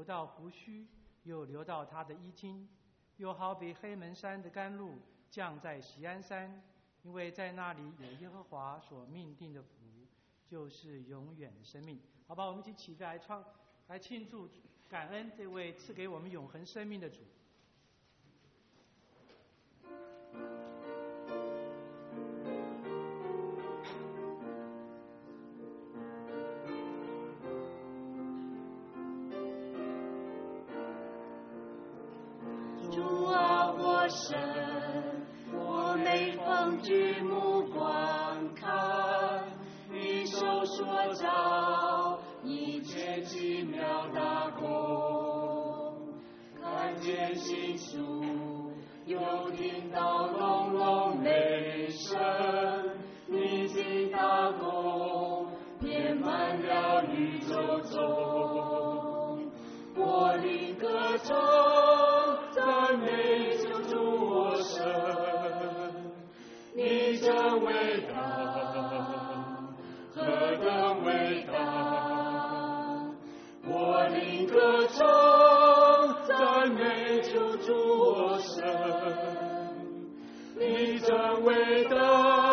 到胡须，又流到他的衣襟，又好比黑门山的甘露降在锡安山，因为在那里有耶和华所命定的福，就是永远的生命。好吧，我们一起起来来庆祝感恩这位赐给我们永恒生命的主。 主啊，我神，我每逢举目观看，你手所造一切奇妙大功，看见星宿，又听到隆隆雷声，你的大功遍满了宇宙中，我灵歌唱。赞美救主我神，你真伟大，何等伟大！我灵歌唱，赞美救主我神，你真伟大，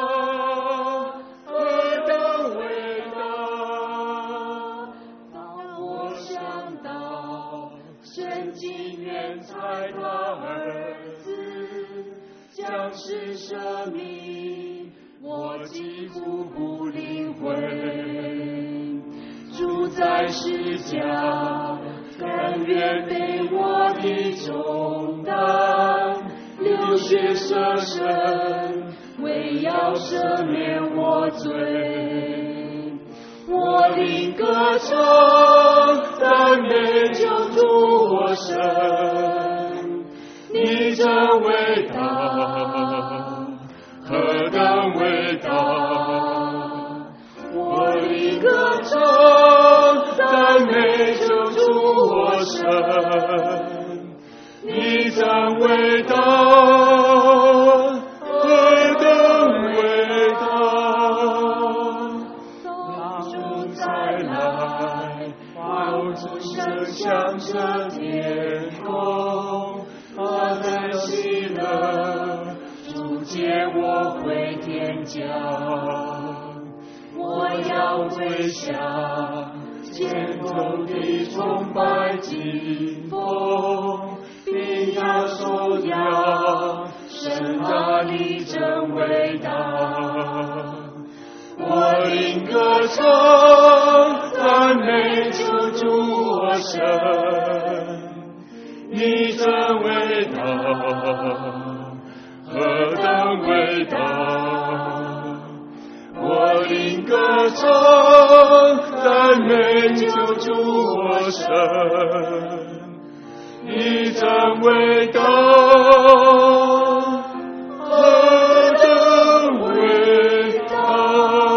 何等伟大！当我想到神经远在他儿子将世舍命，我几乎不领会。主在世家，甘愿背我的重担，流血舍身，为要赦免我罪。我灵歌唱，赞美救主我神，你真伟大，何等伟大！我灵歌唱，赞美救主我神，你真伟大，何等伟大！当主再来，爆竹声响彻天空，他在喜乐，主接我回天家。我要跪下，肩头的崇拜敬奉，并要颂扬神大力真伟大。我灵歌唱，赞美救主我神，你真伟大，何等伟大！我灵歌唱，赞美救主我神，你真伟大，何等伟大！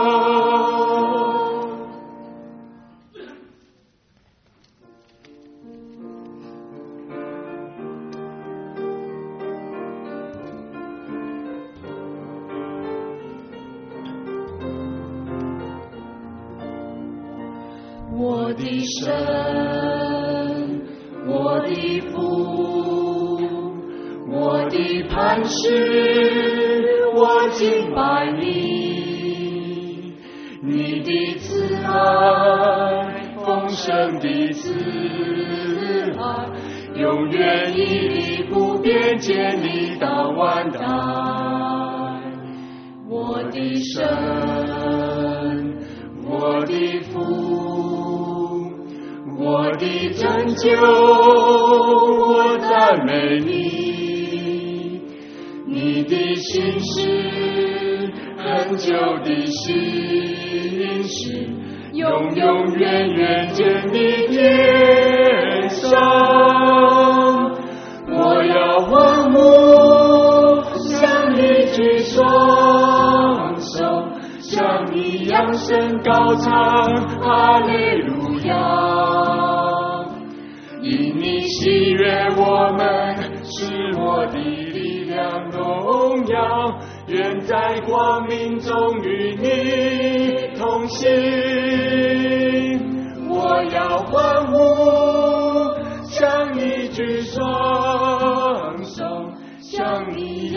我的神，我的父，我的磐石，我敬拜你。你的慈爱，丰盛的慈爱，永远屹立不变，建立到万代。我的神，我的父，我的拯救，我赞美你。你的心事，很久的心事，永永远远建立天上。我要欢呼，向你举双手，向你扬声高唱，哈利路亚！因你喜悦我们，是我的力量荣耀，愿在光明中与你同行。我要欢呼，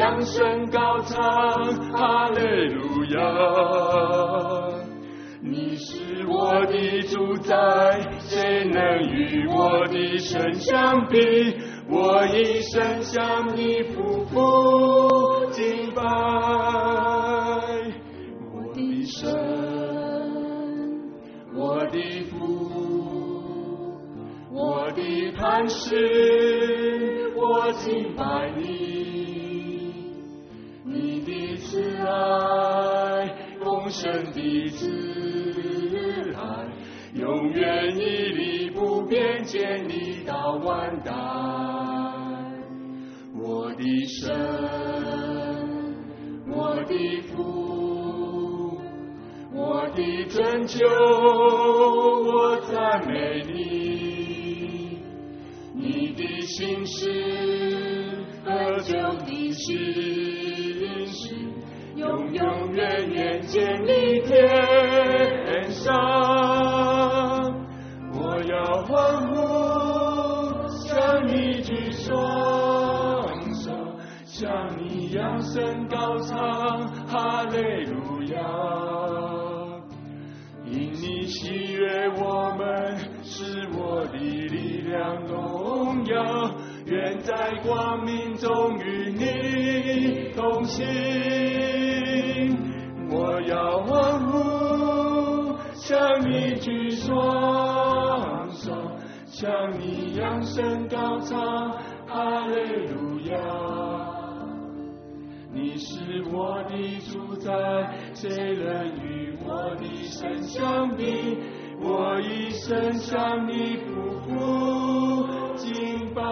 扬声高唱，哈利路亚。你是我的主宰，谁能与我的神相比？我一生向你匍匐敬拜，我的神，我的父，我的磐石，我敬拜你，你的慈爱，丰盛的慈爱，永远屹立不变，建立到万代。我的神，我的父，我的拯救，我赞美你，你的心事和救的心事，永永远远建立天上。我要欢呼，向你举双手，向你扬声高唱，哈利路亚。因你喜悦我们，是我的力量荣耀，愿在光明中与你同行。我要欢呼，向你举双手，向你扬声高唱，哈利路亚。你是我的主宰，谁能与我的神相比？我一生向你匍匐敬拜。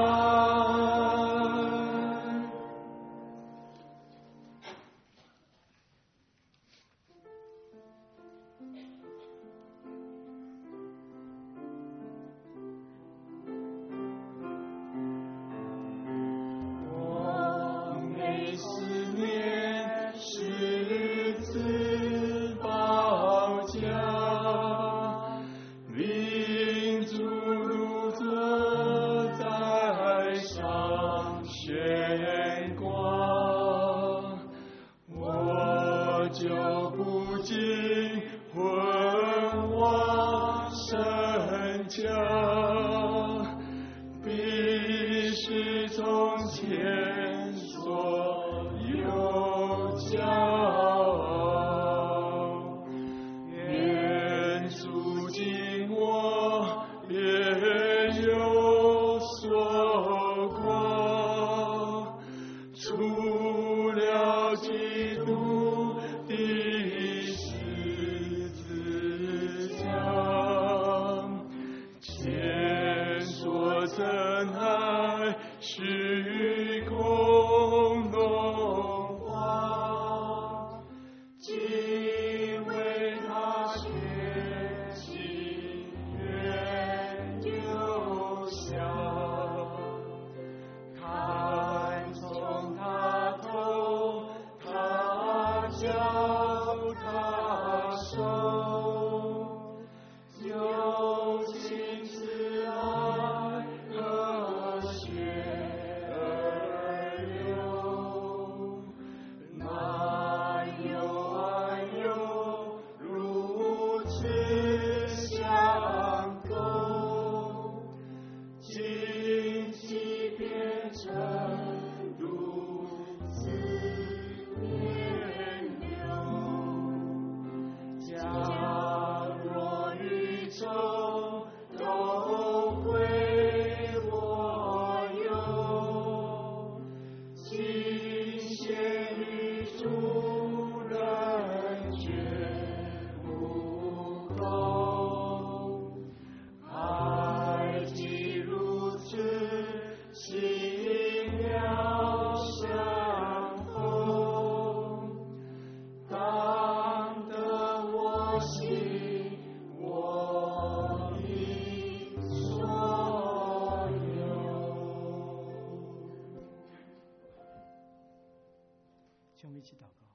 我们一起祷告。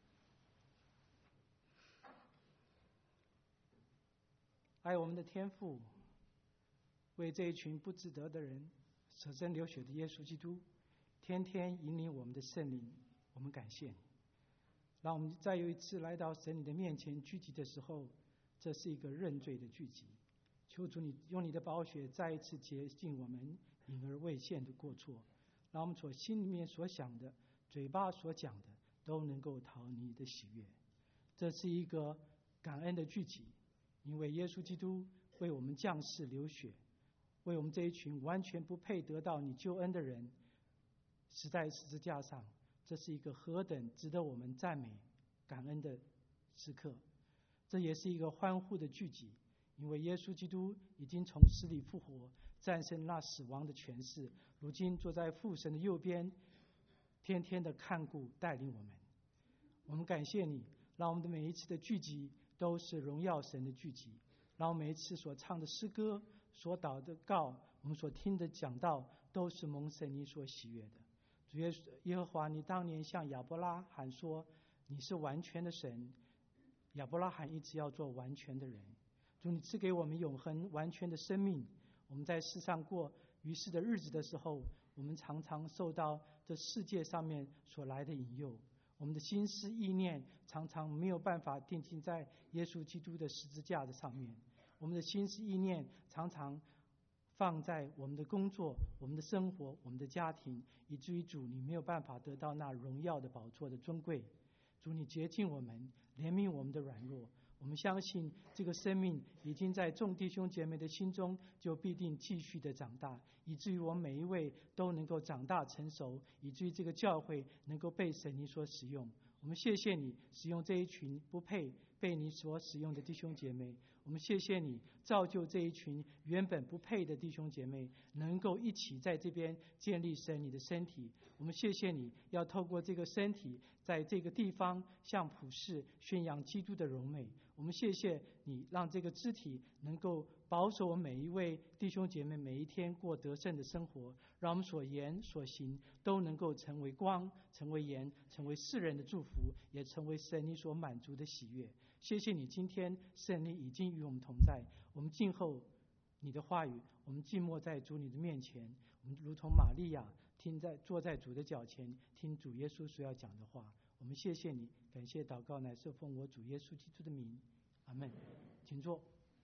爱我们的天父，为这一群不值得的人舍身流血的耶稣基督，天天引领我们的圣灵， 我们感谢你。让我们再有一次来到神你的面前聚集的时候，这是一个认罪的聚集。求主你用你的宝血再一次洁净我们隐而未现的过错，让我们所心里面所想的，嘴巴所讲的，都能够讨你的喜悦。这是一个感恩的聚集，因为耶稣基督为我们降世流血，为我们这一群完全不配得到你救恩的人死在十字架上。这是一个何等值得我们赞美感恩的时刻。这也是一个欢呼的聚集，因为耶稣基督已经从死里复活，战胜那死亡的权势，如今坐在父神的右边，天天的看顾带领我们。我们感谢你，让我们的每一次的聚集都是荣耀神的聚集，让我们每一次所唱的诗歌，所祷的告，我们所听的讲道，都是蒙神你所喜悦的。主耶和华，你当年向亚伯拉罕说你是完全的神，亚伯拉罕一直要做完全的人。主，你赐给我们永恒完全的生命。我们在世上过于世的日子的时候，我们常常受到这世界上面所来的引诱，我们的心思意念常常没有办法定睛在耶稣基督的十字架的上面，我们的心思意念常常放在我们的工作、我们的生活、我们的家庭，以至于主你没有办法得到那荣耀的宝座的尊贵。主，你洁净我们，怜悯我们的软弱。我们相信这个生命已经在众弟兄姐妹的心中就必定继续的长大，以至于我们每一位都能够长大成熟，以至于这个教会能够被神你所使用。我们谢谢你使用这一群不配被你所使用的弟兄姐妹，我们谢谢你造就这一群原本不配的弟兄姐妹，能够一起在这边建立神你的身体。我们谢谢你要透过这个身体，在这个地方向普世宣扬基督的荣美。我们谢谢你让这个肢体能够保守我们每一位弟兄姐妹每一天过得胜的生活，让我们所言所行都能够成为光，成为盐，成为世人的祝福，也成为神你所满足的喜悦。谢谢你今天圣灵已经与我们同在，我们静候你的话语，我们静默在主你的面前，我们如同玛利亚坐在主的脚前，听主耶稣所要讲的话。我们谢谢你，感谢祷告乃是奉我主耶稣基督的名，阿们。请坐。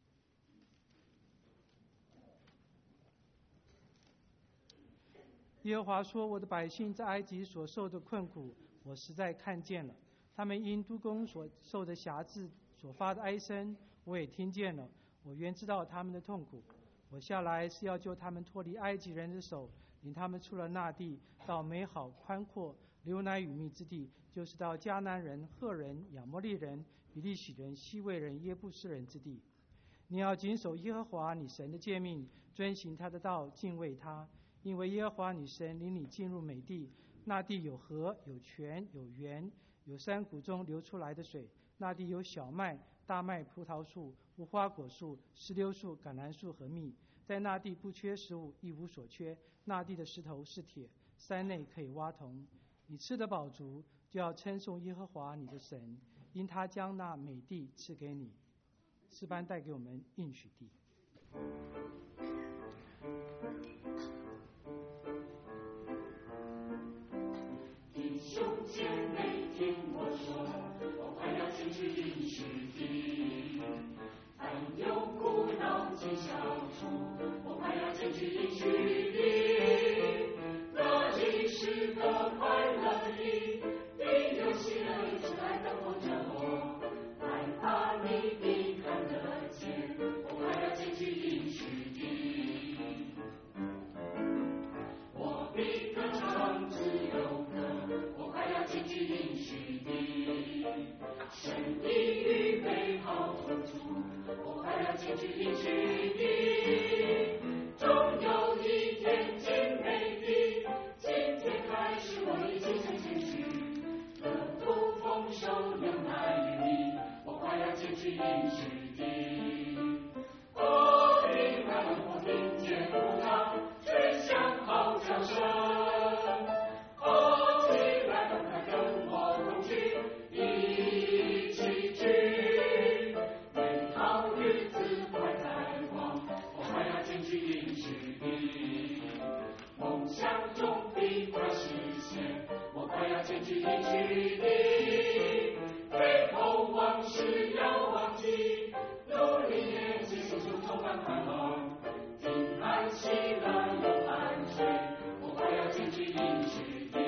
耶和华说，我的百姓在埃及所受的困苦，我实在看见了，他们因督工所受的辖制所发的哀声，我也听见了。我原知道他们的痛苦，我下来是要救他们脱离埃及人的手，领他们出了那地，到美好宽阔流奶与蜜之地，就是到迦南人、赫人、亚摩利人、比利洗人、西魏人、耶布斯人之地。你要谨守耶和华你神的诫命，遵行他的道，敬畏他，因为耶和华你神领你进入美地，那地有河、有泉、有源，有山谷中流出来的水，那地有小麦、大麦、葡萄树、无花果树、石榴树、橄榄树和蜜，在那地不缺食物，一无所缺。那地的石头是铁，山内可以挖铜。你吃得饱足，就要称颂耶和华你的神，因他将那美地赐给你。诗班带给我们应许地。 弟兄姐妹听我说，我快要进去应许地，凡有苦恼尽消除，我快要进去应许地，那里是个快乐地，必有喜乐出来等候着我，来把你必看得见，我快要进去应许地，我必歌唱自由歌，我快要进去应许地，神已预备好住处，我快要进去应许地，终有一天进美地，今天开始我已经曾进去，得福丰收牛奶与蜜，我快要进去应许地。哦，你来了，我听见鼓掌，吹响号角声。哦，起来了，快跟我同去，一起去，美好日子快来临。 去应许的，悲痛往事要忘记，努力年纪心中充满盼望，平安喜乐有安睡，我快要前去应许的。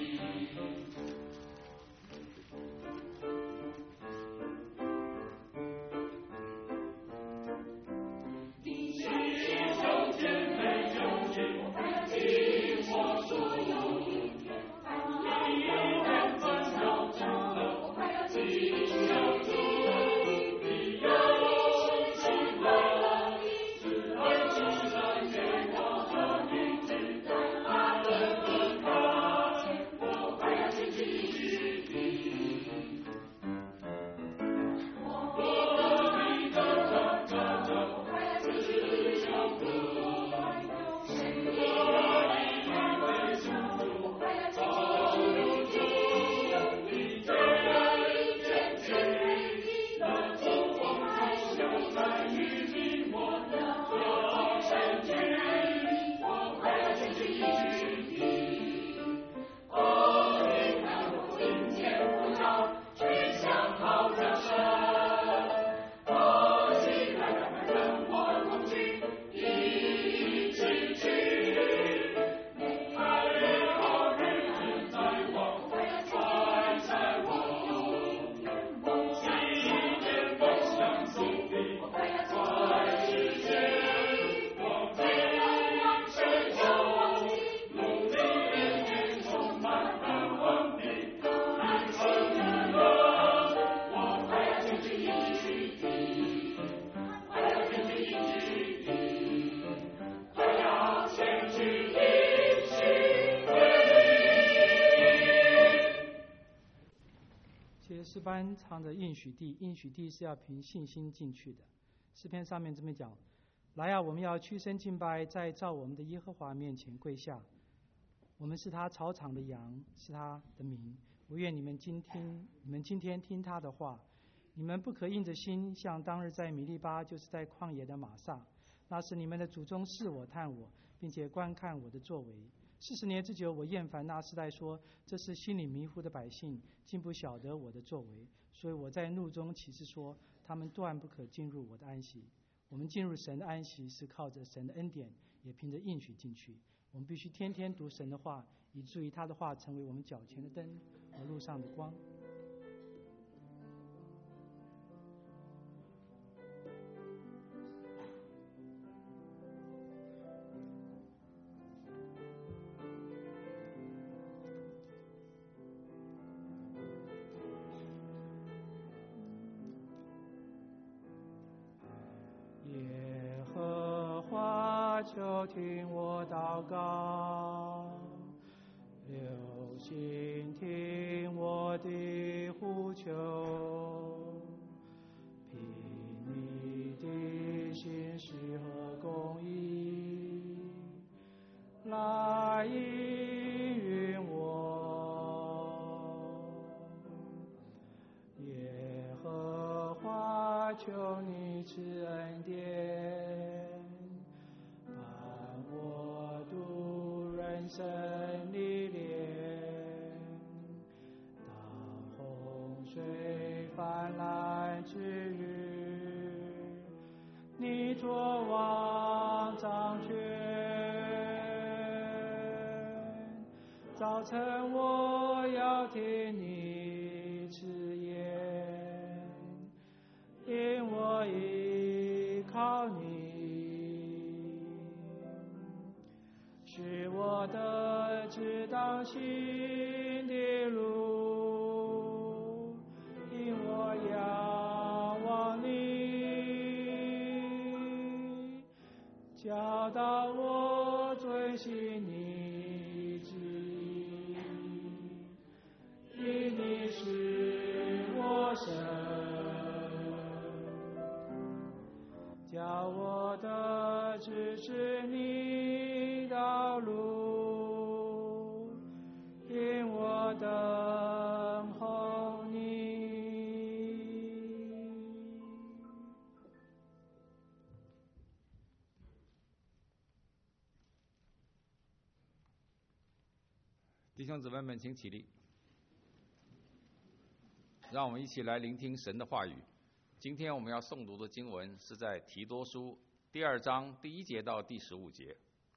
诗班唱的应许地，应许地是要凭信心进去的。诗篇上面这么讲：来啊，我们要屈身敬拜，在造我们的耶和华面前跪下。我们是他草场的羊，是他的名。我愿你们今天听他的话。你们不可硬着心，像当日在米利巴，就是在旷野的玛撒。那是你们的祖宗试我探我，并且观看我的作为。40年之久，我厌烦那世代说，这是心里迷糊的百姓，竟不晓得我的作为。所以我在怒中起誓说，他们断不可进入我的安息。我们进入神的安息，是靠着神的恩典，也凭着应许进去。我们必须天天读神的话，以至于他的话成为我们脚前的灯和路上的光。耶和华，求听我祷告，留心听我的呼求，凭你的信实和公义来应允我。耶和华，求你赐恩典，伴我度人生历练。当洪水泛滥之日，你作王掌权。早晨我要听你赐言，因我依靠你，使我得知当行的路，因我仰望你，教导我遵行你旨意，因你是我神，叫我的指示你道路，因我等候你。 弟兄姊妹们，请起立。 让我们一起来聆听神的话语。今天我们要诵读的经文是在提多书第2章第1节到第15节。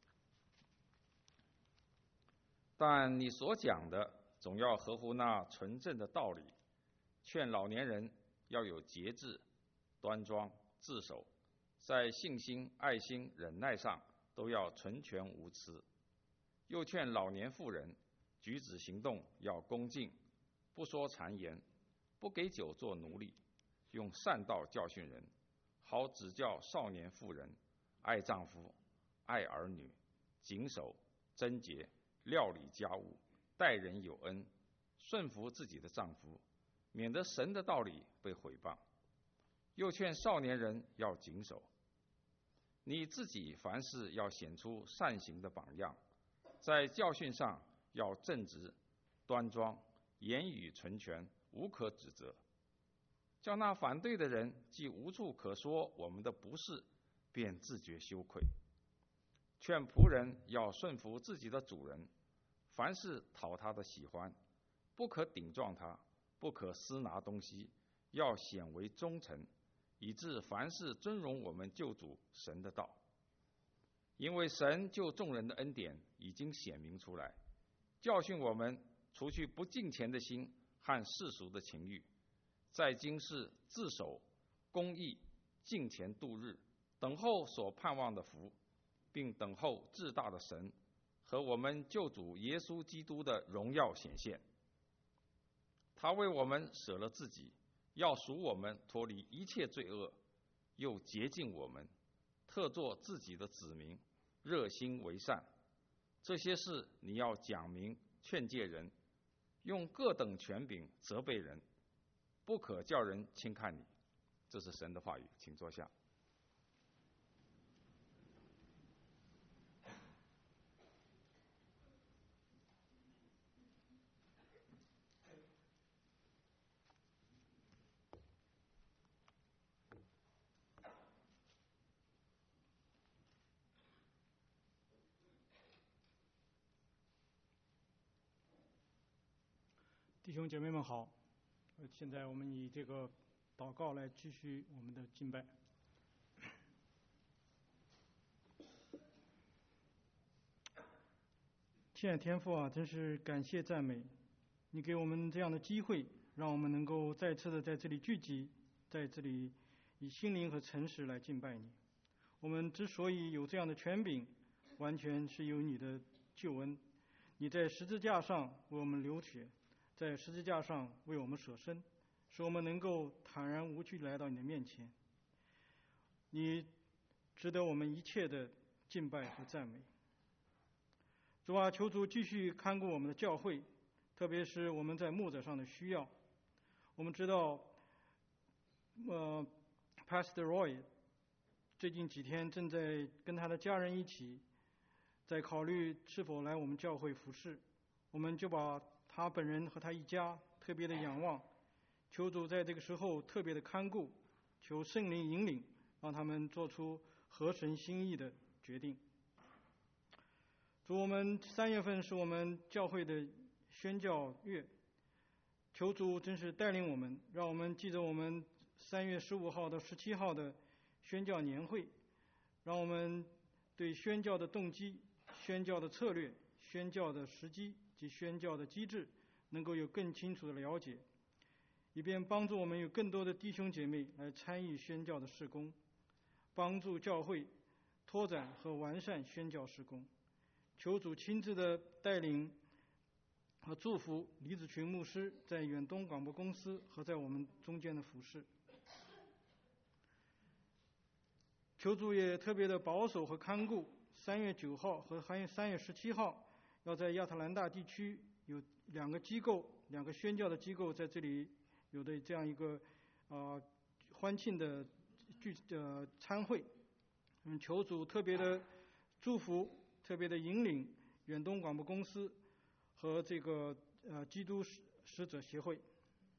但你所讲的总要合乎那纯正的道理，劝老年人要有节制、端庄、自守，在信心、爱心、忍耐上都要纯全无疵。又劝老年妇人举止行动要恭敬，不说谗言，不给酒做奴隶，用善道教训人，好指教少年妇人爱丈夫、爱儿女，谨守贞洁，料理家务，待人有恩，顺服自己的丈夫，免得神的道理被毁谤。又劝少年人要谨守。你自己凡事要显出善行的榜样，在教训上要正直、端庄，言语纯全，无可指责，叫那反对的人既无处可说我们的不是，便自觉羞愧。劝仆人要顺服自己的主人，凡事讨他的喜欢，不可顶撞他，不可私拿东西，要显为忠诚，以致凡事尊荣我们救主神的道。因为神救众人的恩典已经显明出来，教训我们除去不敬虔的心和世俗的情欲，在今世自守、公义、敬虔度日，等候所盼望的福，并等候至大的神和我们救主耶稣基督的荣耀显现。他为我们舍了自己，要赎我们脱离一切罪恶，又洁净我们，特作自己的子民，热心为善。这些事你要讲明劝诫人，用各等权柄责备人，不可叫人轻看你。这是神的话语，请坐下。 弟兄姐妹们好，现在我们以这个祷告来继续我们的敬拜。亲爱的天父啊，真是感谢赞美你给我们这样的机会，让我们能够再次的在这里聚集，在这里以心灵和诚实来敬拜你。我们之所以有这样的权柄，完全是由你的救恩，你在十字架上为我们流血，在十字架上为我们舍身，使我们能够坦然无惧来到你的面前。你值得我们一切的敬拜和赞美。主啊，求主继续看顾我们的教会，特别是我们在牧者上的需要。我们知道Pastor Roy 最近几天正在跟他的家人一起在考虑是否来我们教会服侍，我们就把他本人和他一家特别的仰望，求主在这个时候特别的看顾，求圣灵引领，让他们做出合神心意的决定。主，我们3月份是我们教会的宣教月，求主真是带领我们，让我们记着我们3月15号到17号的宣教年会，让我们对宣教的动机、宣教的策略、宣教的时机及宣教的机制能够有更清楚的了解，以便帮助我们有更多的弟兄姐妹来参与宣教的事工，帮助教会拓展和完善宣教事工。求主亲自的带领和祝福李子群牧师在远东广播公司和在我们中间的服侍。求主也特别的保守和看顾3月9号和3月17号要在亚特兰大地区有2个机构，2个宣教的机构在这里有的这样一个欢庆的参会。求主特别的祝福，特别的引领远东广播公司和这个基督使者协会。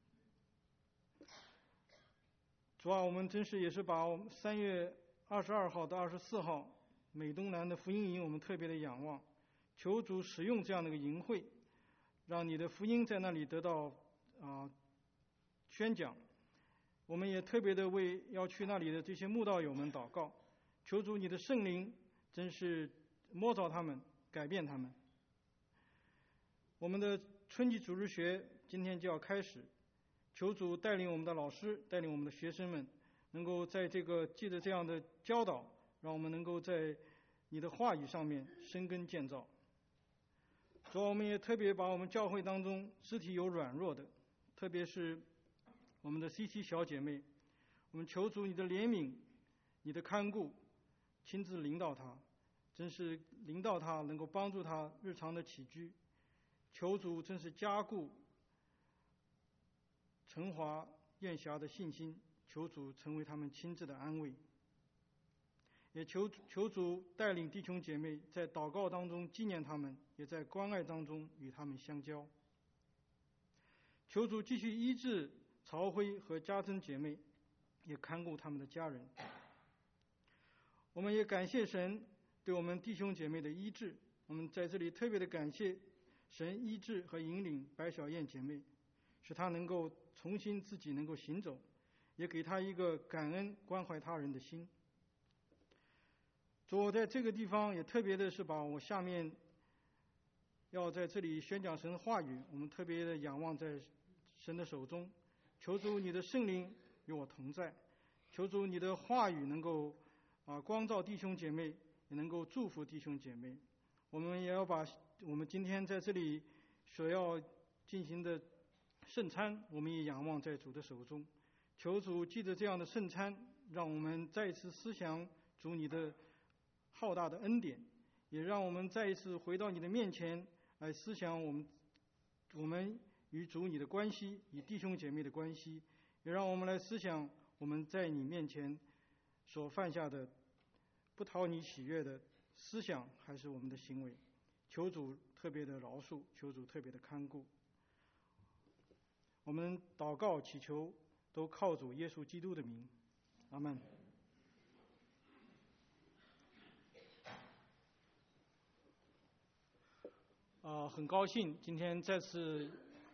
主啊，我们真是也是把3月22号到24号美东南的福音营我们特别的仰望，求主使用这样的一个营会，让你的福音在那里得到宣讲。我们也特别的为要去那里的这些慕道友们祷告，求主你的圣灵真是摸着他们，改变他们。我们的春季主日学今天就要开始，求主带领我们的老师，带领我们的学生们，能够在这个借着这样的教导，让我们能够在你的话语上面生根建造。主，我们也特别把我们教会当中肢体有软弱的，特别是我们的 CC 小姐妹，我们求主你的怜悯，你的看顾，亲自领导她，真是领导她，能够帮助她日常的起居。求主真是加固陈华、燕霞的信心，求主成为他们亲自的安慰。也求主带领弟兄姐妹在祷告当中纪念他们，也在关爱当中与他们相交。求主继续医治曹辉和家珍姐妹，也看顾他们的家人。我们也感谢神对我们弟兄姐妹的医治，我们在这里特别的感谢神医治和引领白小燕姐妹，使她能够重新自己能够行走，也给她一个感恩关怀他人的心。主，我在这个地方也特别的是把我下面要在这里宣讲神的话语，我们特别的仰望在神的手中，求主你的圣灵与我同在，求主你的话语能够光照弟兄姐妹，也能够祝福弟兄姐妹。我们也要把我们今天在这里所要进行的圣餐，我们也仰望在主的手中，求主记着这样的圣餐，让我们再一次思想主你的浩大的恩典，也让我们再一次回到你的面前来思想我们与主你的关系，与弟兄姐妹的关系，也让我们来思想我们在你面前所犯下的不讨你喜悦的思想还是我们的行为。求主特别的饶恕，求主特别的看顾。我们祷告祈求都靠主耶稣基督的名，阿们。很高兴今天再次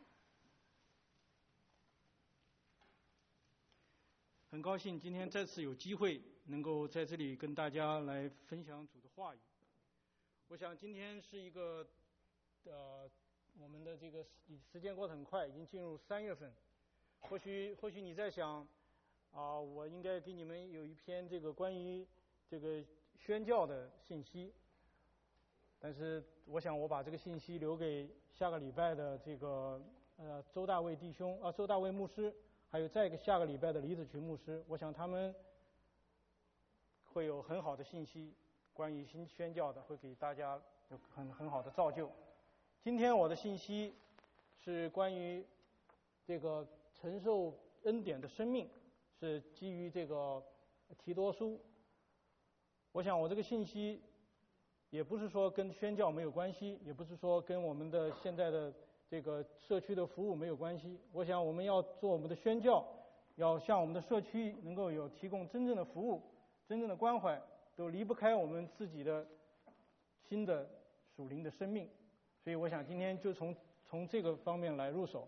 有机会能够在这里跟大家来分享主的话语。我想今天是一个我们的这个时间过得很快，已经进入3月份。或许你在想我应该给你们有一篇这个关于这个宣教的信息，但是我想我把这个信息留给下个礼拜的这个周大卫牧师，还有再一个下个礼拜的李子群牧师，我想他们会有很好的信息，关于新宣教的，会给大家有很好的造就。今天我的信息是关于这个承受恩典的生命，是基于这个提多书。我想我这个信息也不是说跟宣教没有关系，也不是说跟我们的现在的这个社区的服务没有关系。我想我们要做我们的宣教，要向我们的社区能够有提供真正的服务、真正的关怀，都离不开我们自己的新的属灵的生命。所以我想今天就从这个方面来入手。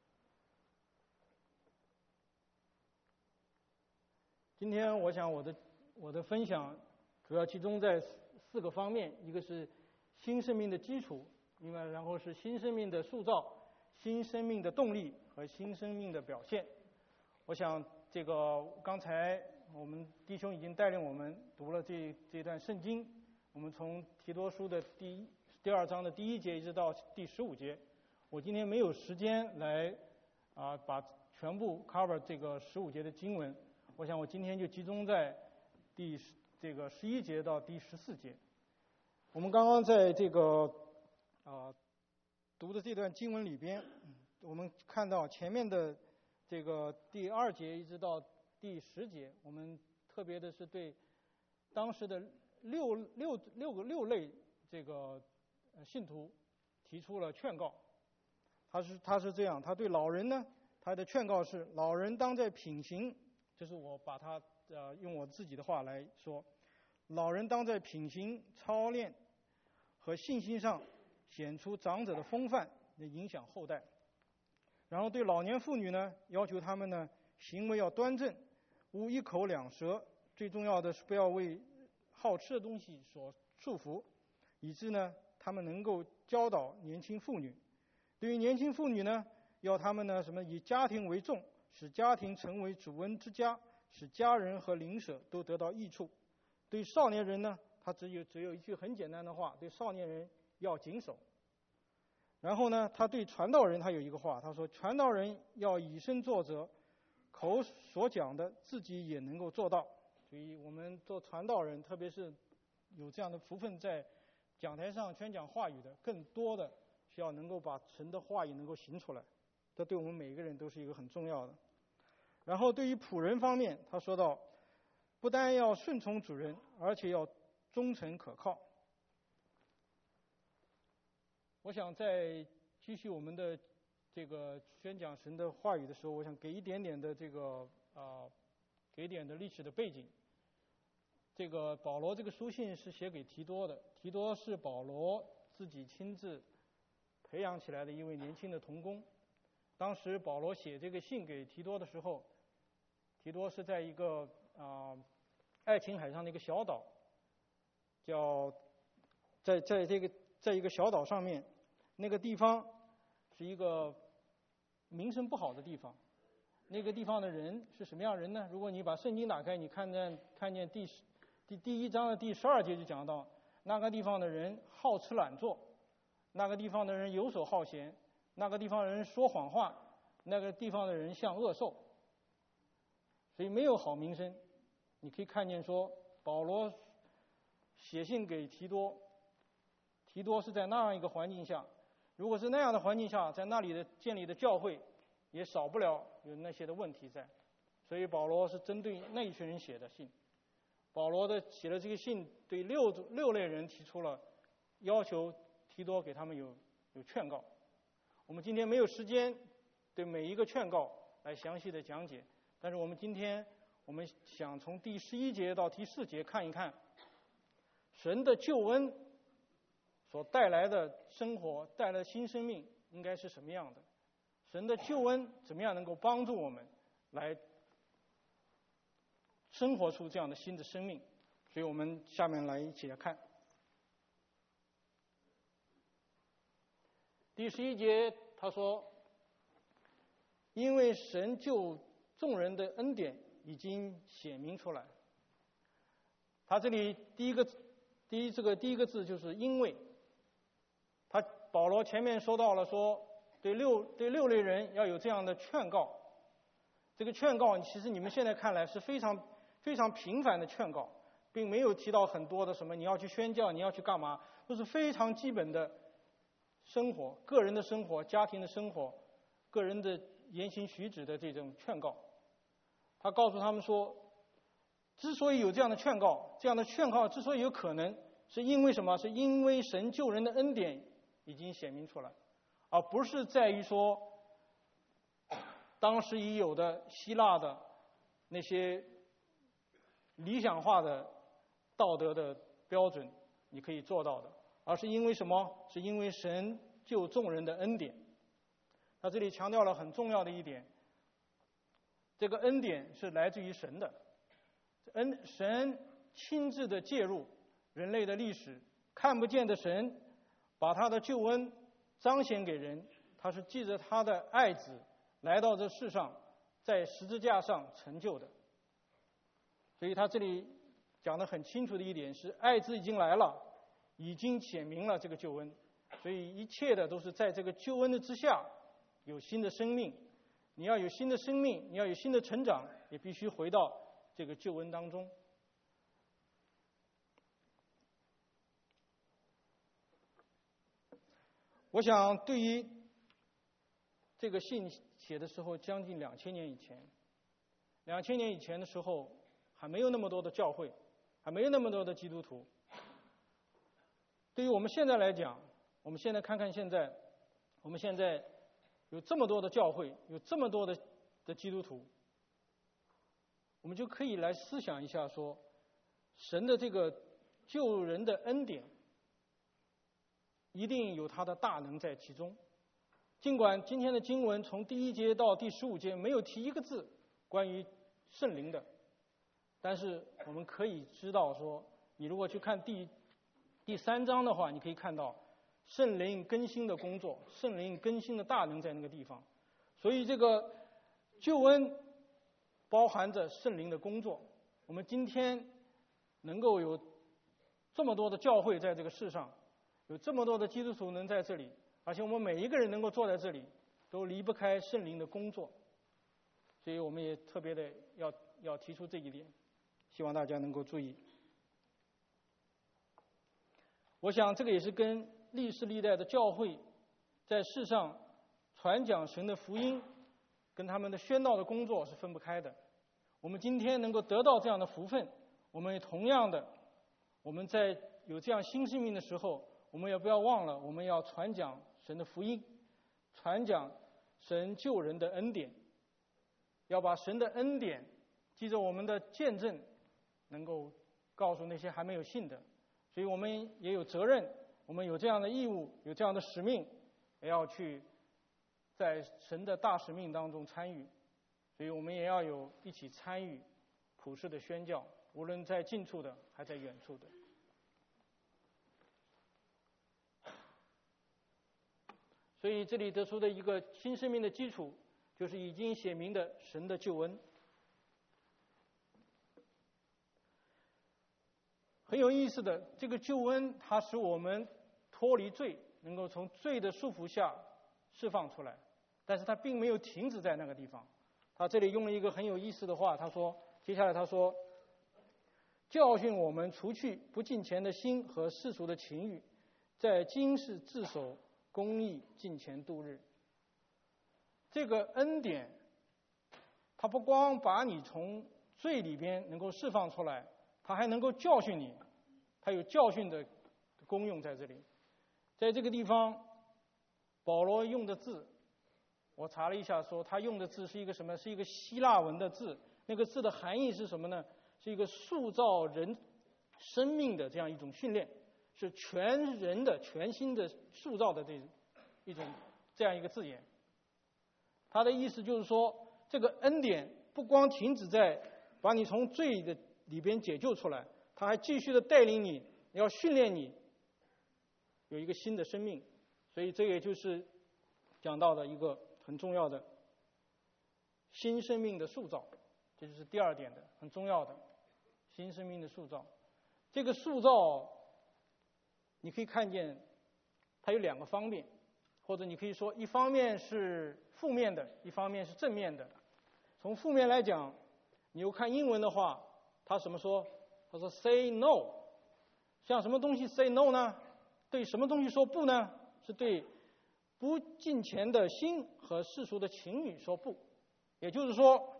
今天我想我的分享主要集中在4个方面，一个是新生命的基础，然后是新生命的塑造、新生命的动力和新生命的表现。我想这个刚才我们弟兄已经带领我们读了这段圣经，我们从提多书的第2章的第1节一直到第15节。我今天没有时间来把全部 cover 这个15节的经文，我想我今天就集中在这个11节到第14节。我们刚刚在这个读的这段经文里边，我们看到前面的这个第2节一直到第10节，我们特别的是对当时的六类这个信徒提出了劝告。他是这样，他对老人呢，他的劝告是：老人当在品行，就是我把他用我自己的话来说，老人当在品行、操练和信心上显出长者的风范，影响后代。 然后对老年妇女呢，要求他们呢行为要端正，勿一口两舌，最重要的是不要为好吃的东西所束缚，以致呢他们能够教导年轻妇女。对于年轻妇女呢，要他们呢以家庭为重，使家庭成为主恩之家，使家人和邻舍都得到益处。对少年人呢，他只有一句很简单的话，对少年人要谨守。然后呢，他对传道人他有一个话，他说传道人要以身作则，口所讲的自己也能够做到。所以我们做传道人，特别是有这样的福分在讲台上宣讲话语的，更多的需要能够把神的话语能够行出来，这对我们每一个人都是一个很重要的。然后对于仆人方面，他说到不但要顺从主人，而且要忠诚可靠。我想在继续我们的这个宣讲神的话语的时候，我想给一点点的给一点的历史的背景。这个保罗这个书信是写给提多的，提多是保罗自己亲自培养起来的一位年轻的童工。当时保罗写这个信给提多的时候，提多是在一个爱琴海上的一个小岛，在一个小岛上面，那个地方是一个名声不好的地方。那个地方的人是什么样的人呢？如果你把圣经打开，你看见第一章的第12节就讲到，那个地方的人好吃懒做，那个地方的人游手好闲，那个地方的人说谎话，那个地方的人像恶兽，所以没有好名声。你可以看见说，保罗写信给提多，提多是在那样一个环境下，如果是那样的环境下，在那里的建立的教会也少不了有那些的问题在，所以保罗是针对那一群人写的信。保罗写的这个信对六类人提出了要求，提多给他们有劝告。我们今天没有时间对每一个劝告来详细的讲解，但是我们今天想从第11节到第4节看一看神的救恩所带来的生活，带来的新生命应该是什么样的，神的救恩怎么样能够帮助我们来生活出这样的新的生命。所以我们下面来一起来看第11节，他说因为神救众人的恩典已经显明出来。他这里第一个字就是因为，保罗前面说到了说对六类人要有这样的劝告，这个劝告其实你们现在看来是非常非常平凡的劝告，并没有提到很多的什么你要去宣教，你要去干嘛，都是非常基本的生活，个人的生活，家庭的生活，个人的言行举止的这种劝告。他告诉他们说，之所以有这样的劝告，这样的劝告之所以有可能，是因为什么？是因为神救人的恩典已经显明出来，而不是在于说当时已有的希腊的那些理想化的道德的标准你可以做到的，而是因为什么？是因为神救众人的恩典。他这里强调了很重要的一点，这个恩典是来自于神的，神亲自的介入人类的历史，看不见的神把他的救恩彰显给人，他是记着他的爱子来到这世上，在十字架上成就的。所以他这里讲得很清楚的一点是，爱子已经来了，已经显明了这个救恩，所以一切的都是在这个救恩的之下有新的生命。你要有新的生命，你要有新的成长，也必须回到这个救恩当中。我想对于这个信写的时候将近2000年以前，2000年以前的时候还没有那么多的教会，还没有那么多的基督徒。对于我们现在来讲，我们现在看看现在，我们现在有这么多的教会，有这么多的基督徒，我们就可以来思想一下说，神的这个救人的恩典一定有他的大能在其中。 尽管今天的经文从第1节到第15节没有提一个字关于圣灵的，但是我们可以知道说，你如果去看第3章的话，你可以看到圣灵更新的工作，圣灵更新的大能在那个地方。所以这个救恩包含着圣灵的工作。我们今天能够有这么多的教会在这个世上，有这么多的基督徒能在这里，而且我们每一个人能够坐在这里，都离不开圣灵的工作。所以我们也特别的要提出这一点，希望大家能够注意。我想这个也是跟历世历代的教会在世上传讲神的福音跟他们的宣道的工作是分不开的。我们今天能够得到这样的福分，我们也同样的，我们在有这样新生命的时候，我们也不要忘了，我们要传讲神的福音，传讲神救人的恩典，要把神的恩典记着我们的见证，能够告诉那些还没有信的。所以我们也有责任，我们有这样的义务，有这样的使命，也要去在神的大使命当中参与。所以我们也要有一起参与普世的宣教，无论在近处的还在远处的。所以这里得出的一个新生命的基础，就是已经写明的神的救恩。很有意思的，这个救恩它使我们脱离罪，能够从罪的束缚下释放出来，但是它并没有停止在那个地方。他这里用了一个很有意思的话，他说，接下来他说，教训我们除去不敬虔的心和世俗的情欲，在今世自守公义，敬虔度日。这个恩典，它不光把你从罪里边能够释放出来，它还能够教训你，它有教训的功用在这里。在这个地方，保罗用的字，我查了一下，说他用的字是一个什么？是一个希腊文的字。那个字的含义是什么呢？是一个塑造人生命的这样一种训练，是全人的、全新的塑造的这样一个字眼。他的意思就是说，这个恩典不光停止在把你从罪的里边解救出来，他还继续的带领你，要训练你有一个新的生命。所以这也就是讲到的一个很重要的新生命的塑造，这就是第2点的很重要的新生命的塑造。这个塑造你可以看见它有2个方面，或者你可以说一方面是负面的，一方面是正面的。从负面来讲，你又看英文的话，他怎么说？他说 say no。 像什么东西 say no 呢？对什么东西说不呢？是对不敬虔的心和世俗的情欲说不。也就是说，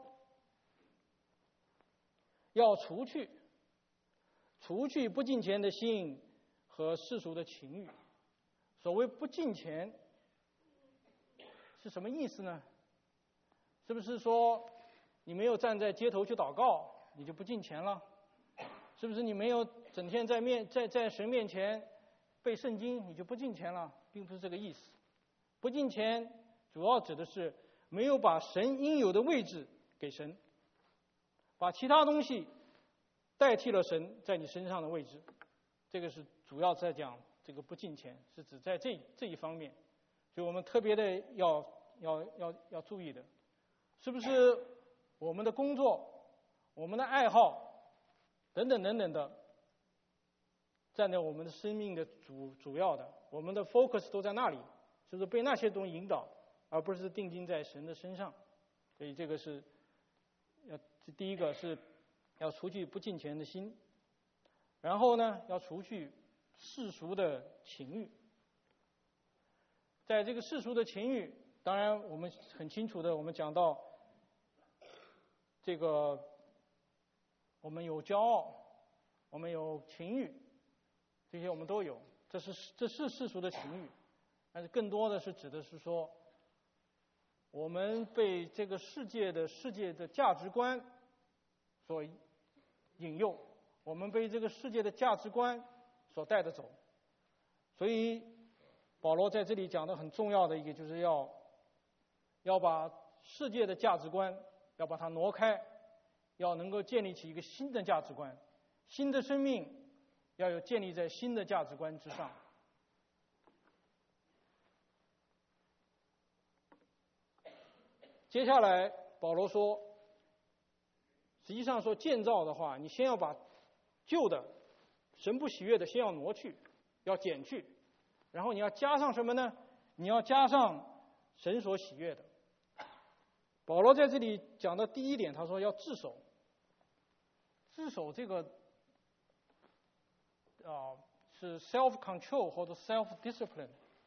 要除去不敬虔的心和世俗的情欲。所谓不敬虔是什么意思呢？是不是说你没有站在街头去祷告，你就不敬虔了？是不是你没有整天在神面前背圣经，你就不敬虔了？并不是这个意思。不敬虔主要指的是没有把神应有的位置给神，把其他东西代替了神在你身上的位置。这个是主要在讲这个不敬虔，是指在这一方面。所以我们特别的要注意的，是不是我们的工作、我们的爱好等等的，占在我们的生命的主要的，我们的 focus 都在那里，是不是被那些东西引导，而不是定睛在神的身上？所以这个是第一个是要除去不敬虔的心，然后呢，要除去世俗的情欲。在这个世俗的情欲，当然我们很清楚的，我们讲到这个，我们有骄傲，我们有情欲，这些我们都有，这是世俗的情欲。但是更多的是指的是说，我们被这个世界的价值观所引诱，我们被这个世界的价值观所带着走。所以保罗在这里讲的很重要的一个，就是要把世界的价值观要把它挪开，要能够建立起一个新的价值观，新的生命要有建立在新的价值观之上。接下来保罗说，实际上说建造的话，你先要把旧的神不喜悦的先要挪去，要减去，然后你要加上什么呢？你要加上神所喜悦的。保罗在这里讲的第一点，他说要自守。自守这个是 self-control 或者 self-discipline。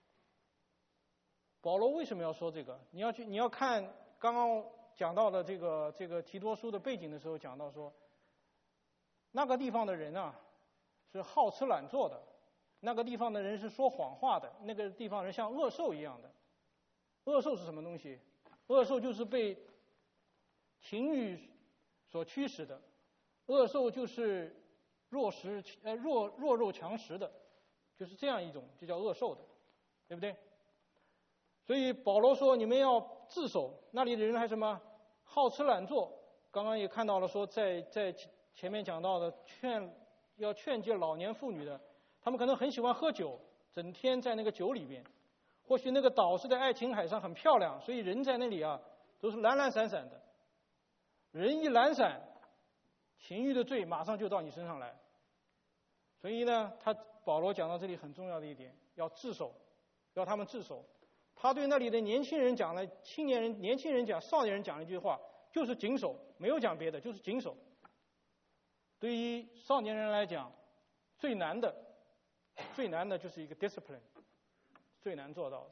保罗为什么要说这个？你要看刚刚讲到的这个提多书的背景的时候，讲到说，那个地方的人啊是好吃懒做的，那个地方的人是说谎话的，那个地方人像恶兽一样的。恶兽是什么东西？恶兽就是被情欲所驱使的，恶兽就是弱肉强食的，就是这样一种就叫恶兽的，对不对？所以保罗说你们要自守，那里的人还什么好吃懒做。刚刚也看到了说在前面讲到的要劝诫老年妇女的，他们可能很喜欢喝酒，整天在那个酒里边。或许那个岛是在爱琴海上很漂亮，所以人在那里啊都是懒懒散散的。人一懒散，情欲的罪马上就到你身上来。所以呢，保罗讲到这里很重要的一点，要自守，要他们自守。他对那里的年轻人讲了，年轻人讲，少年人讲了一句话，就是谨守，没有讲别的，就是谨守。对于少年人来讲，最难的就是一个 discipline， 最难做到的。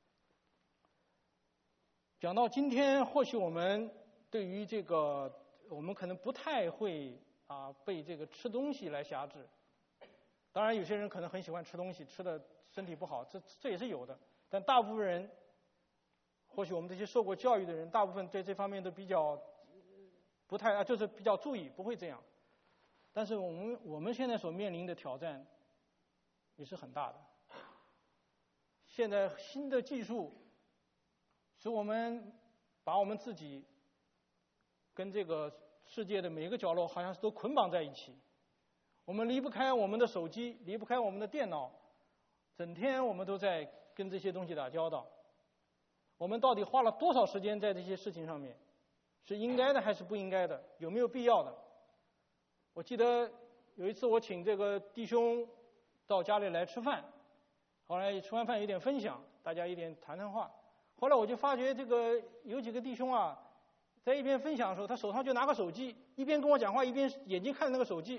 讲到今天，或许我们对于这个，我们可能不太会被这个吃东西来辖制。当然，有些人可能很喜欢吃东西，吃的身体不好，这也是有的。但大部分人，或许我们这些受过教育的人，大部分对这方面都比较不太就是比较注意，不会这样。但是我们现在所面临的挑战也是很大的。现在新的技术使我们把我们自己跟这个世界的每一个角落好像是都捆绑在一起。我们离不开我们的手机，离不开我们的电脑，整天我们都在跟这些东西打交道。我们到底花了多少时间在这些事情上面？是应该的还是不应该的？有没有必要的？我记得有一次我请这个弟兄到家里来吃饭，后来吃完饭有点分享，大家一点谈话。后来我就发觉这个有几个弟兄啊，在一边分享的时候，他手上就拿个手机，一边跟我讲话，一边眼睛看着那个手机。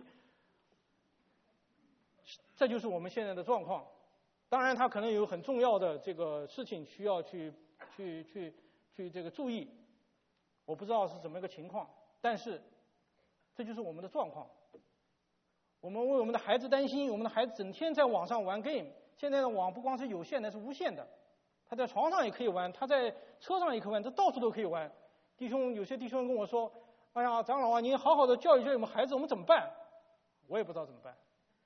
这就是我们现在的状况。当然，他可能有很重要的这个事情需要去这个注意，我不知道是怎么一个情况，但是这就是我们的状况。我们为我们的孩子担心，我们的孩子整天在网上玩 game。现在的网不光是有线的，是无线的。他在床上也可以玩，他在车上也可以玩，他到处都可以玩。有些弟兄跟我说：“哎呀，长老啊，你好好的教育教育我们孩子，我们怎么办？”我也不知道怎么办。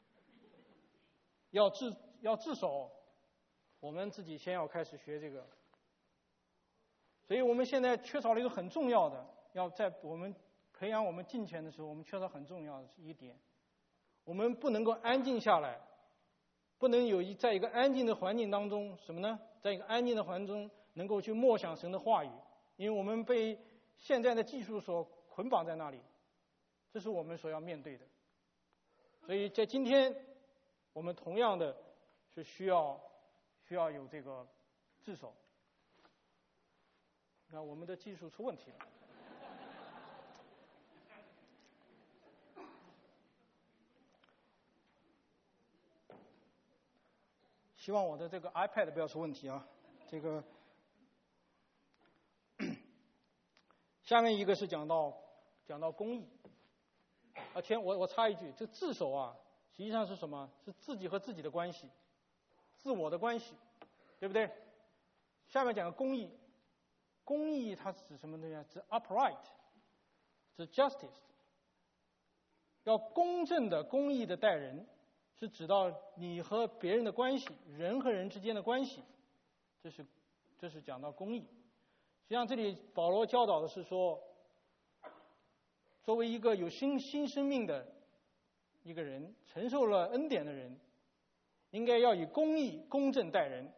要自守，我们自己先要开始学这个。所以我们现在缺少了一个很重要的，要在我们培养我们敬虔的时候，我们缺少很重要的一点，我们不能够安静下来，不能在一个安静的环境当中，什么呢？在一个安静的环境中，能够去默想神的话语，因为我们被现在的技术所捆绑在那里，这是我们所要面对的。所以在今天，我们同样的是需要有这个自守。那我们的技术出问题了。希望我的这个 iPad 不要出问题啊。这个下面一个是讲到公益。我插一句，这自守啊，实际上是什么？是自己和自己的关系，自我的关系，对不对？下面讲公益，公益它指什么东西啊？指 upright， 指 justice， 要公正的、公义的待人， 是指到你和别人的关系，人和人之间的关系，这是讲到公义。实际上这里保罗教导的是说，作为一个有新生命的一个人，承受了恩典的人，应该要以公义公正待人。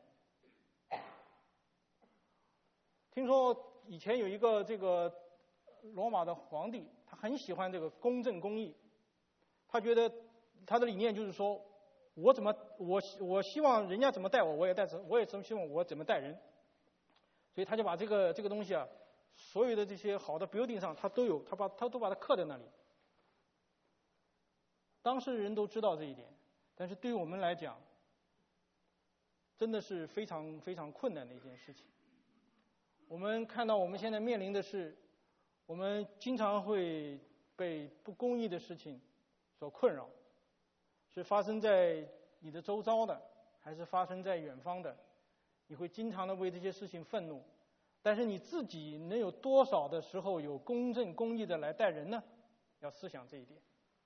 听说以前有一个这个罗马的皇帝，他很喜欢这个公正公义，他觉得他的理念就是说，我希望人家怎么待我，我也希望我怎么待人，所以他就把这个东西啊，所有的这些好的 building 上他都有，他都把它刻在那里。当时人都知道这一点，但是对于我们来讲，真的是非常非常困难的一件事情。我们看到我们现在面临的是，我们经常会被不公义的事情所困扰，是发生在你的周遭的，还是发生在远方的，你会经常的为这些事情愤怒，但是你自己能有多少的时候有公正公义的来待人呢？要思想这一点。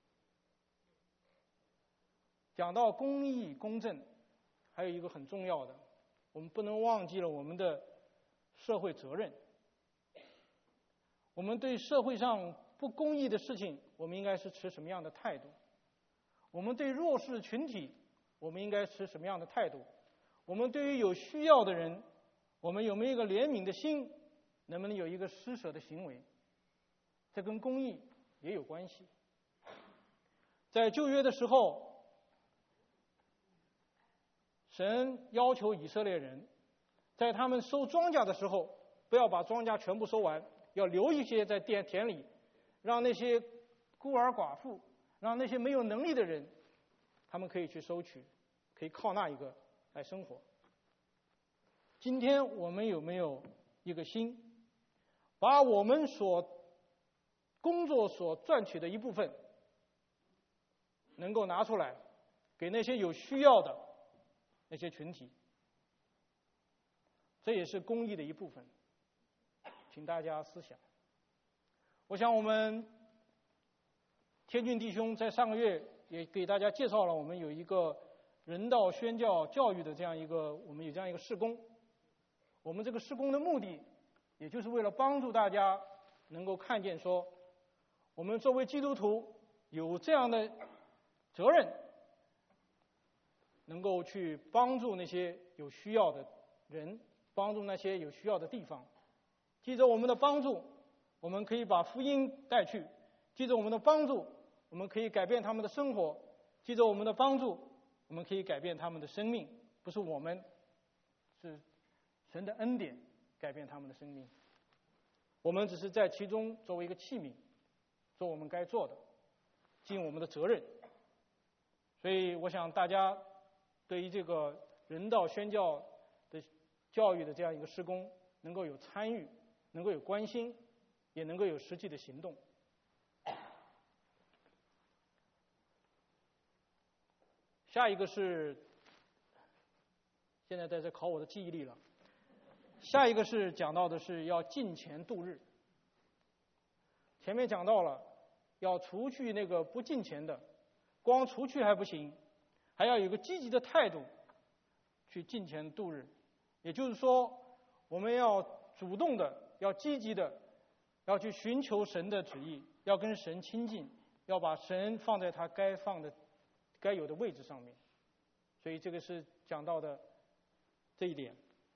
讲到公义公正，还有一个很重要的，我们不能忘记了我们的社会责任。我们对社会上不公义的事情，我们应该是持什么样的态度？我们对弱势群体，我们应该持什么样的态度？我们对于有需要的人，我们有没有一个怜悯的心？能不能有一个施舍的行为？这跟公义也有关系。在旧约的时候，神要求以色列人，在他们收庄稼的时候，不要把庄稼全部收完，要留一些在田里，让那些孤儿寡妇，让那些没有能力的人，他们可以去收取，可以靠那一个来生活。今天我们有没有一个心，把我们工作所赚取的一部分，能够拿出来，给那些有需要的那些群体？这也是公益的一部分，请大家思想。我想我们天俊弟兄在上个月也给大家介绍了，我们有一个人道宣教教育的这样一个，我们有这样一个事工。我们这个事工的目的，也就是为了帮助大家能够看见说，我们作为基督徒有这样的责任，能够去帮助那些有需要的人，帮助那些有需要的地方。记着我们的帮助，我们可以把福音带去；记着我们的帮助，我们可以改变他们的生活；记着我们的帮助，我们可以改变他们的生命。不是我们，是神的恩典改变他们的生命。我们只是在其中作为一个器皿，做我们该做的，尽我们的责任。所以我想大家对于这个人道宣教的教育的这样一个事工，能够有参与，能够有关心，也能够有实际的行动。下一个是，现在在这考我的记忆力了。下一个是讲到的是要敬虔度日。前面讲到了，要除去那个不敬虔的，光除去还不行，还要有个积极的态度去敬虔度日。也就是说，我们要主动的，要积极的，要去寻求神的旨意，要跟神亲近，要把神放在他该有的位置上面。所以这个是讲到的这一点。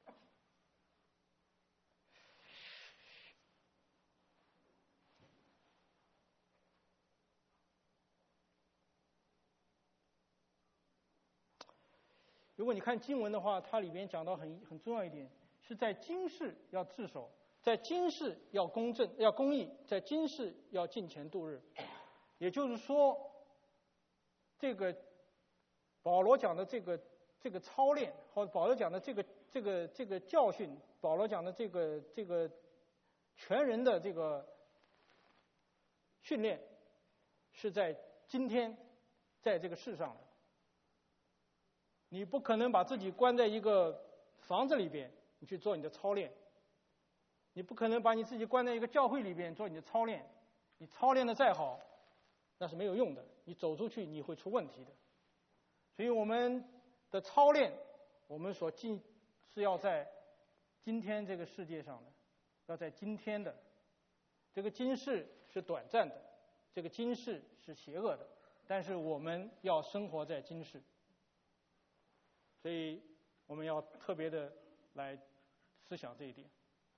如果你看经文的话，它里面讲到很重要一点，是在今世要自守，在今世要公正、要公义，在今世要敬虔度日。也就是说，这个保罗讲的这个操练，或者保罗讲的这个教训，保罗讲的这个全人的这个训练，是在今天，在这个世上的。你不可能把自己关在一个房子里边，你去做你的操练；你不可能把你自己关在一个教会里边做你的操练。你操练的再好，那是没有用的。你走出去，你会出问题的。 所以我们的操练，我们是要在今天这个世界上的，要在今天的。这个今世是短暂的，这个今世是邪恶的，但是我们要生活在今世，所以我们要特别的来思想这一点。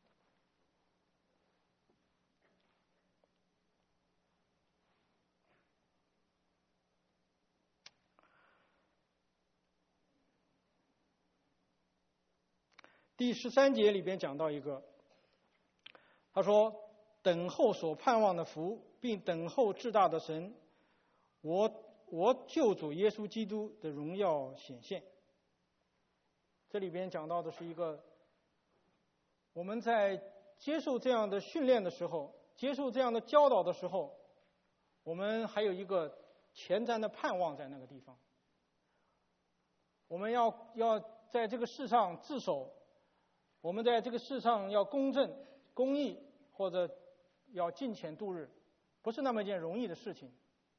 第13节里边讲到一个，他说：“等候所盼望的福，并等候至大的神，我救主耶稣基督的荣耀显现。”这里边讲到的是一个，我们在接受这样的训练的时候，接受这样的教导的时候，我们还有一个前瞻的盼望在那个地方。我们要在这个世上自守，我们在这个世上要公正、公义，或者要尽钱度日，不是那么一件容易的事情。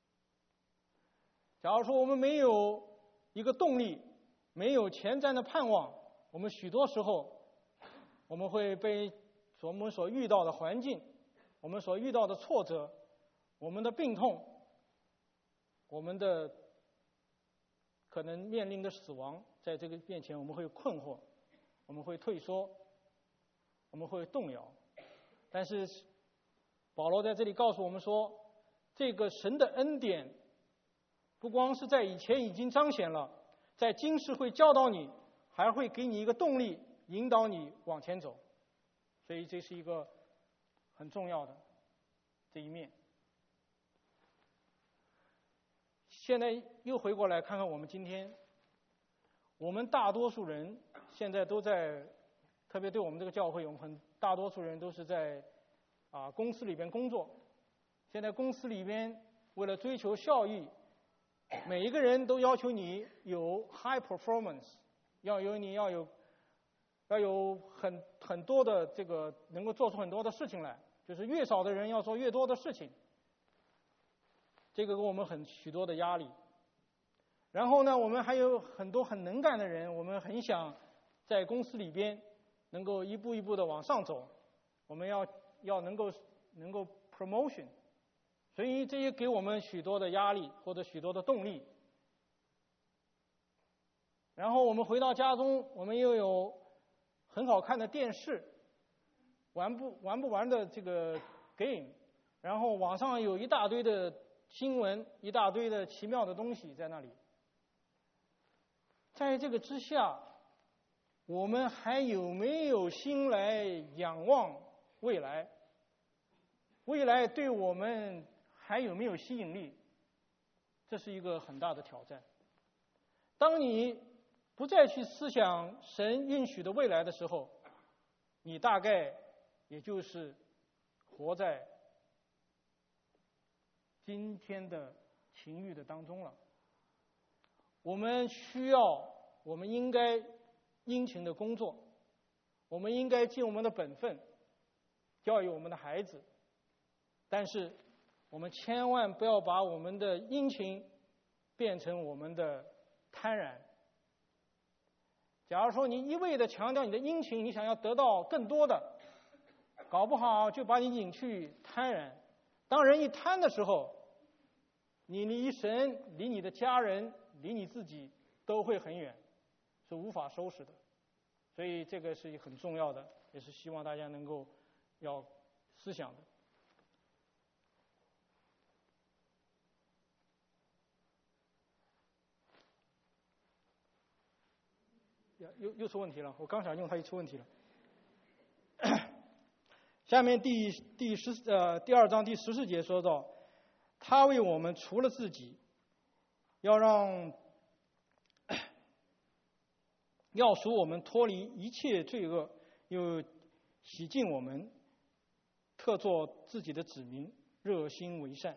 假如说我们没有一个动力，没有前瞻的盼望，我们许多时候我们会被我们所遇到的环境，我们所遇到的挫折，我们的病痛，我们的可能面临的死亡，在这个面前我们会困惑，我们会退缩，我们会动摇。但是保罗在这里告诉我们说，这个神的恩典不光是在以前已经彰显了，在今世会教导你，还会给你一个动力，引导你往前走。所以这是一个很重要的这一面。现在又回过来看看我们今天，我们大多数人现在都在，特别对我们这个教会，我们大多数人都是在公司里边工作。现在公司里边为了追求效益，每一个人都要求你有 high performance， 要有很多的这个能够做出很多的事情来，就是越少的人要做越多的事情，这个给我们许多的压力。然后呢，我们还有很多很能干的人，我们很想在公司里边能够一步一步的往上走，我们要能够 promotion， 所以这也给我们许多的压力或者许多的动力。然后我们回到家中，我们又有很好看的电视，玩不完的这个 game， 然后网上有一大堆的新闻，一大堆的奇妙的东西在那里。在这个之下，我们还有没有心来仰望未来？未来对我们还有没有吸引力？这是一个很大的挑战。当你不再去思想神允许的未来的时候，你大概也就是活在今天的情欲的当中了。我们应该殷勤的工作，我们应该尽我们的本分，教育我们的孩子，但是我们千万不要把我们的殷勤变成我们的贪婪。假如说你一味的强调你的殷勤，你想要得到更多的，搞不好就把你引去贪婪。当人一贪的时候，你离神、离你的家人、离你自己都会很远，是无法收拾的。所以这个是很重要的，也是希望大家能够要思想的。又出问题了，我刚想用它又出问题了。下面第2章第14节说到，他为我们除了自己，要使我们脱离一切罪恶，又洗净我们，特作自己的子民，热心为善。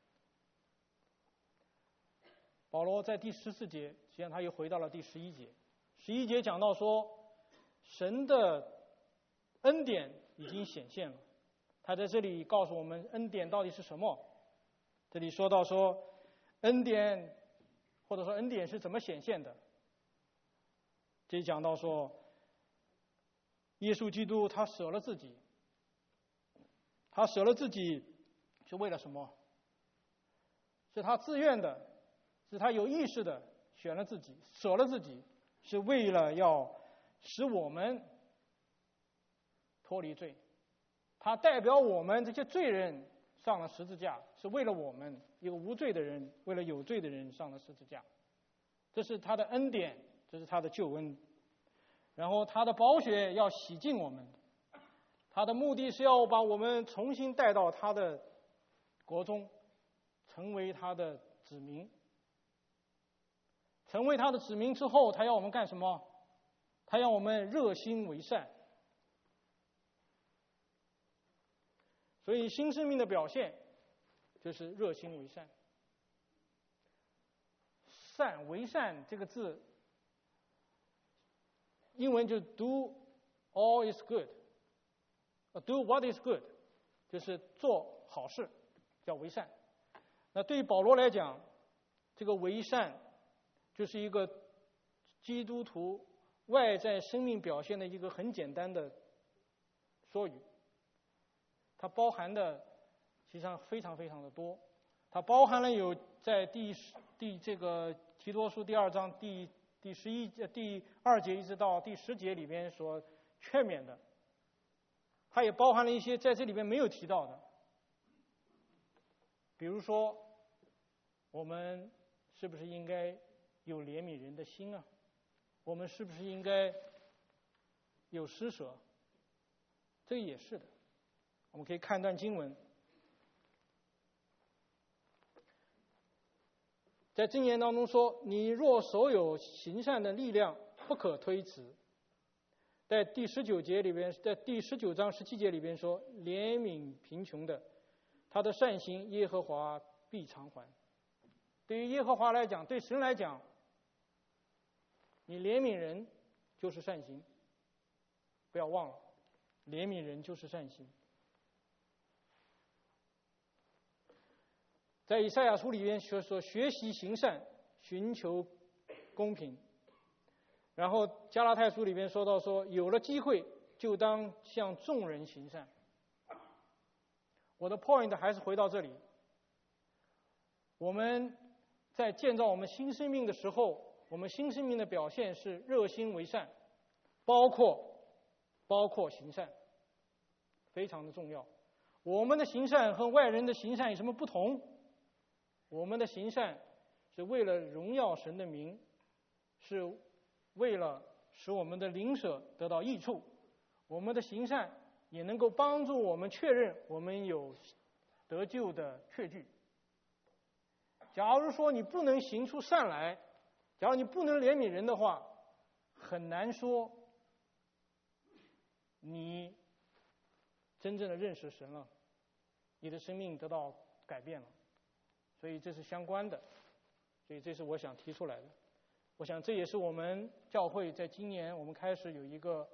保罗在第14节，实际上他又回到了第11节。11节讲到说，神的恩典已经显现了。他在这里告诉我们恩典到底是什么。这里说到说，恩典或者说恩典是怎么显现的。这里讲到说，耶稣基督他舍了自己，他舍了自己是为了什么？是他自愿的，是他有意识的选了自己，舍了自己，是为了要使我们脱离罪。他代表我们这些罪人上了十字架，是为了我们一个无罪的人，为了有罪的人上了十字架。这是他的恩典，这是他的救恩。然后他的宝血要洗净我们，他的目的是要把我们重新带到他的国中，成为他的子民。成为他的子民之后，他要我们干什么？他要我们热心为善。所以新生命的表现就是热心为善。善为善这个字，英文就 do all is good，do what is good， 就是做好事，叫为善。那对于保罗来讲，这个为善就是一个基督徒外在生命表现的一个很简单的说语，它包含的实际上非常非常的多。它包含了有在这个提多书第2章第2节一直到第10节里边所劝勉的，它也包含了一些在这里边没有提到的，比如说我们是不是应该有怜悯人的心啊？我们是不是应该有施舍？这也是的。我们可以看段经文，在箴言当中说：“你若手有行善的力量，不可推辞。”在第19节里边，在第19章17节里边说：“怜悯贫穷的，他的善行耶和华必偿还。”对于耶和华来讲，对神来讲，你怜悯人就是善行，不要忘了，怜悯人就是善行。在以赛亚书里边说学习行善，寻求公平。然后加拉太书里边说到说，有了机会就当向众人行善。我的 point 还是回到这里，我们在建造我们新生命的时候，我们新生命的表现是热心为善，包括行善，非常的重要。我们的行善和外人的行善有什么不同？我们的行善是为了荣耀神的名，是为了使我们的邻舍得到益处。我们的行善也能够帮助我们确认我们有得救的确据。假如说你不能行出善来，假如你不能怜悯人的话，很难说你真正的认识神了，你的生命得到改变了。所以这是相关的，所以这是我想提出来的。我想这也是我们教会在今年我们开始有一个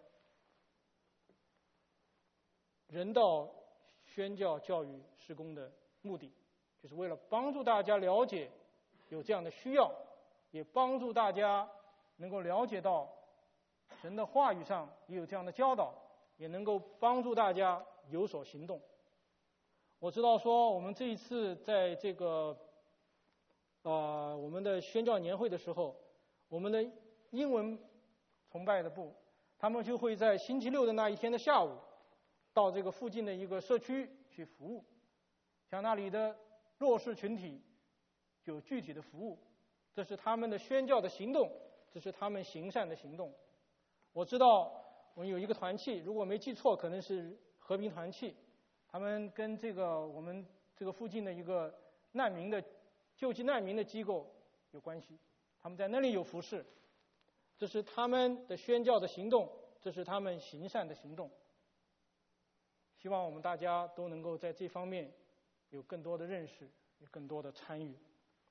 人道宣教教育事工的目的，就是为了帮助大家了解有这样的需要，也帮助大家能够了解到神的话语上也有这样的教导，也能够帮助大家有所行动。我知道说我们这一次在这个我们的宣教年会的时候，我们的英文崇拜的部，他们就会在星期六的那一天的下午，到这个附近的一个社区去服务，向那里的弱势群体有具体的服务。这是他们的宣教的行动，这是他们行善的行动。我知道我们有一个团契，如果没记错，可能是和平团契，他们跟这个我们这个附近的一个难民的救济难民的机构有关系，他们在那里有服事，这是他们的宣教的行动，这是他们行善的行动。希望我们大家都能够在这方面有更多的认识，有更多的参与。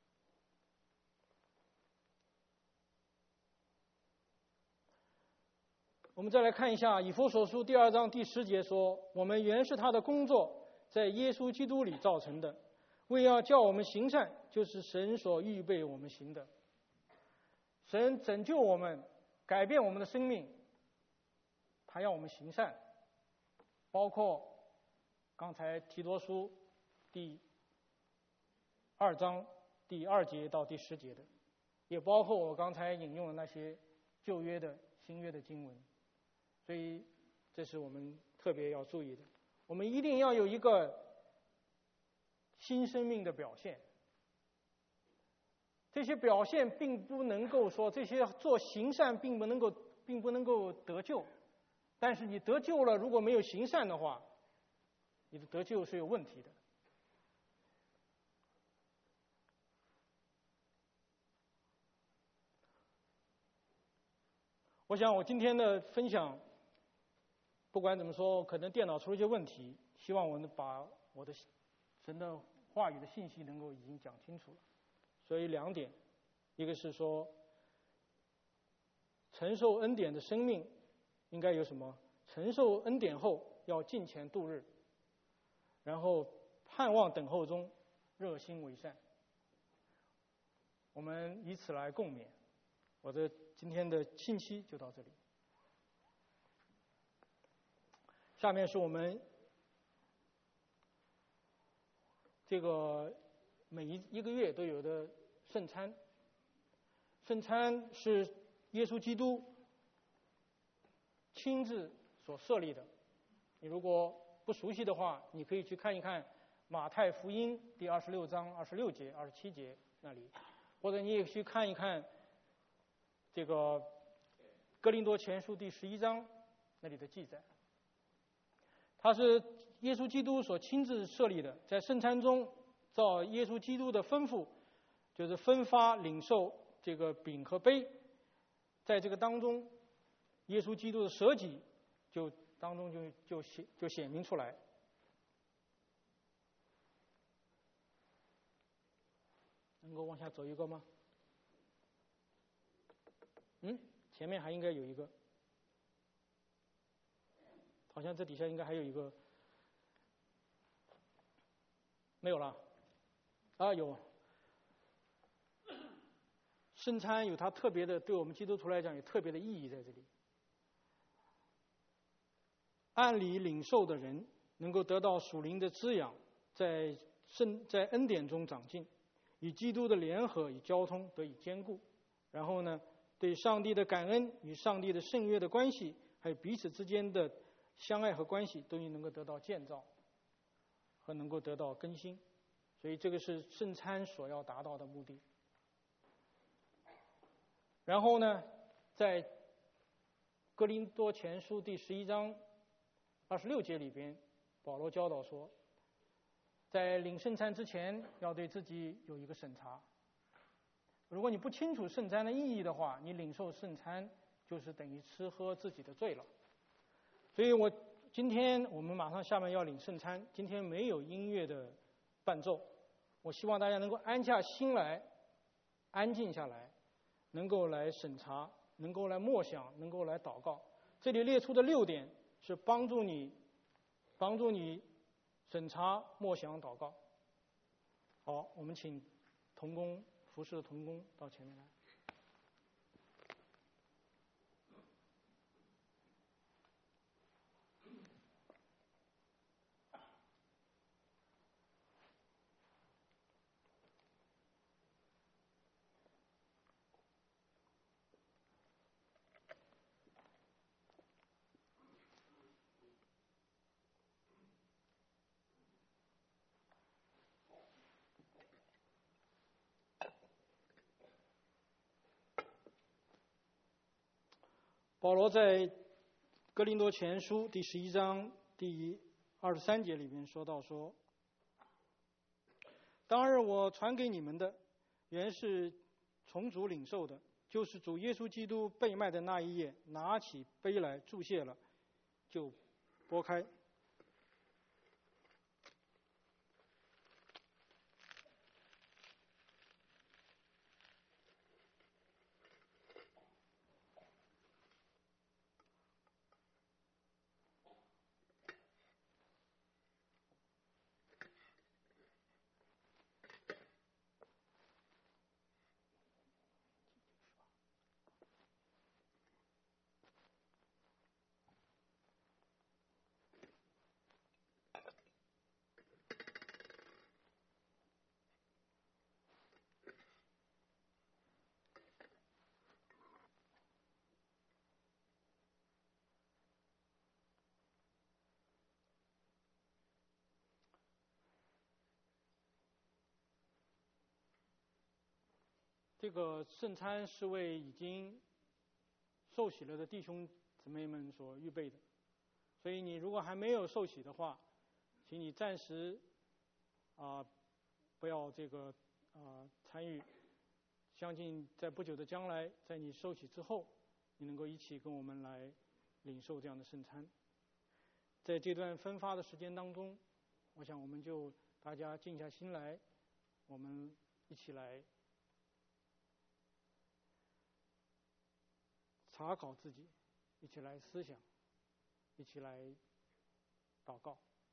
我们再来看一下以弗所书第2章第10节说，我们原是他的工作，在耶稣基督里造成的，为要叫我们行善，就是神所预备我们行的。 神拯救我们，改变我们的生命，他要我们行善，包括刚才提多书第2章第2节到第10节的，也包括我刚才引用的那些旧约的、新约的经文。所以这是我们特别要注意的，我们一定要有一个新生命的表现。这些表现并不能够说，这些做行善并不能够得救，但是你得救了，如果没有行善的话，你的得救是有问题的。我想我今天的分享，不管怎么说，可能电脑出了一些问题，希望我能把我的神的话语的信息能够已经讲清楚了。所以2点，一个是说承受恩典的生命应该有什么？承受恩典后要敬虔度日，然后盼望等候中热心为善。我们以此来共勉。我的今天的信息就到这里。下面是我们这个每一个月都有的圣餐。圣餐是耶稣基督亲自所设立的。你如果不熟悉的话，你可以去看一看马太福音第26章26节、27节那里，或者你也去看一看这个哥林多前书第11章那里的记载。它是耶稣基督所亲自设立的，在圣餐中照耶稣基督的吩咐，就是分发领受这个饼和杯，在这个当中，耶稣基督的舍己就当中就显明出来。能够往下走一个吗？前面还应该有一个，好像这底下应该还有一个，没有了。啊，有。圣餐有它特别的，对我们基督徒来讲有特别的意义在这里。按理领受的人能够得到属灵的滋养，在恩典中长进，与基督的联合与交通得以坚固。然后呢，对上帝的感恩与上帝的圣约的关系，还有彼此之间的相爱和关系，都能够得到建造和能够得到更新。所以这个是圣餐所要达到的目的。然后呢，在哥林多前书第11章26节里边，保罗教导说，在领圣餐之前要对自己有一个审查。如果你不清楚圣餐的意义的话，你领受圣餐就是等于吃喝自己的罪了。所以今天我们马上下面要领圣餐，今天没有音乐的伴奏，我希望大家能够安下心来，安静下来，能够来审查，能够来默想，能够来祷告。这里列出的6点是帮助你审查、默想、祷告。好，我们请同工服侍的同工到前面来。保罗在哥林多前书第11章第23节里面说到说，当日我传给你们的，原是从主领受的，就是主耶稣基督被卖的那一夜，拿起杯来祝谢了，就拨开。 这个圣餐是为已经受洗了的弟兄姊妹们所预备的，所以你如果还没有受洗的话，请你暂时不要参与。相信在不久的将来，在你受洗之后，你能够一起跟我们来领受这样的圣餐。在这段分发的时间当中，我想我们就大家静下心来，我们一起来查考自己，一起来思想，一起来祷告。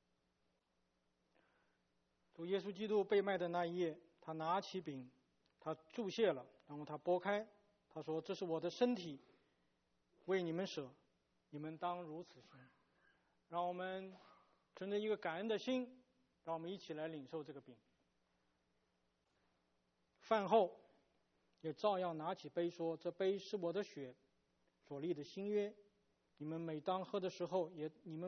主耶稣基督被卖的那一夜，他拿起饼，他祝谢了，然后他拨开，他说：“这是我的身体，为你们舍，你们当如此行。”让我们存着一个感恩的心，让我们一起来领受这个饼。饭后也照样拿起杯说：“这杯是我的血所立的新约，你们每当喝的时候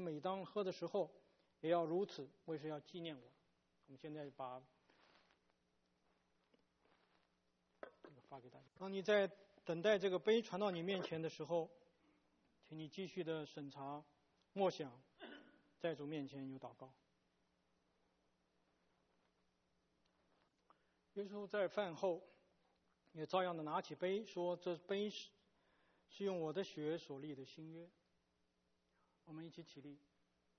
也要如此，为是要纪念我。”我们现在把这个发给大家。当你在等待这个杯传到你面前的时候，请你继续的审查、默想，在主面前有祷告。耶稣在饭后也照样的拿起杯说：“这杯是用我的血所立的新约。”我们一起起立。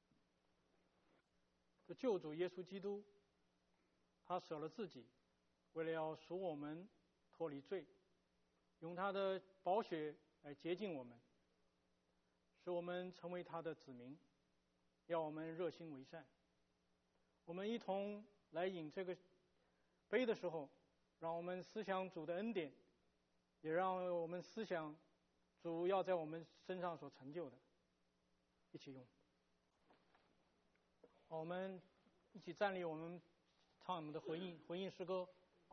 这救主耶稣基督，他舍了自己，为了要赎我们脱离罪，用他的宝血来洁净我们，使我们成为他的子民，要我们热心为善。我们一同来饮这个杯的时候，让我们思想主的恩典，也让我们思想主要在我们身上所成就的。一起用。我们一起站立，我们唱我们的回应诗歌。